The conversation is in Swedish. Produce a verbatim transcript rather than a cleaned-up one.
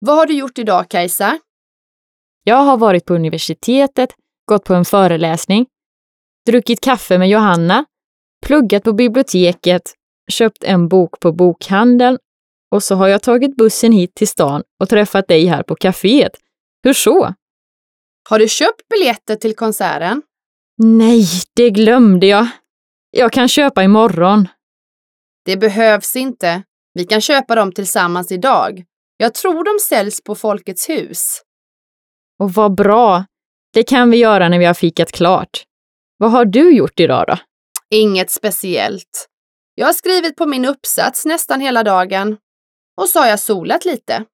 Vad har du gjort idag, Kajsa? Jag har varit på universitetet, gått på en föreläsning, druckit kaffe med Johanna, pluggat på biblioteket, köpt en bok på bokhandeln och så har jag tagit bussen hit till stan och träffat dig här på kaféet. Hur så? Har du köpt biljetter till konserten? Nej, det glömde jag. Jag kan köpa imorgon. Det behövs inte. Vi kan köpa dem tillsammans idag. Jag tror de säljs på Folkets hus. Och vad bra. Det kan vi göra när vi har fikat klart. Vad har du gjort idag då? Inget speciellt. Jag har skrivit på min uppsats nästan hela dagen. Och så har jag solat lite.